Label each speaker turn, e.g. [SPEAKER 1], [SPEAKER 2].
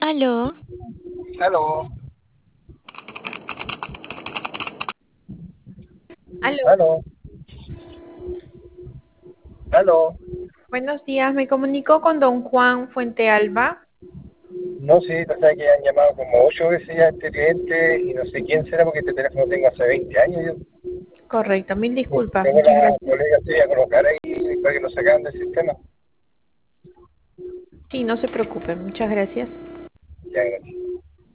[SPEAKER 1] Aló,
[SPEAKER 2] Aló,
[SPEAKER 3] Aló,
[SPEAKER 2] aló, aló.
[SPEAKER 3] buenos días. Me comunico con don Juan Fuente Alba.
[SPEAKER 2] No, sí, o sea que han llamado como 8 veces ya a este cliente y no sé quién será porque este teléfono tengo hace 20 años.
[SPEAKER 3] Correcto, mil disculpas.
[SPEAKER 2] Tengo
[SPEAKER 3] Muchas
[SPEAKER 2] la
[SPEAKER 3] gracias.
[SPEAKER 2] colega estoy a colocar ahí para que lo sacan del sistema.
[SPEAKER 3] Sí, no se preocupe. Muchas gracias.
[SPEAKER 2] Ya, gracias.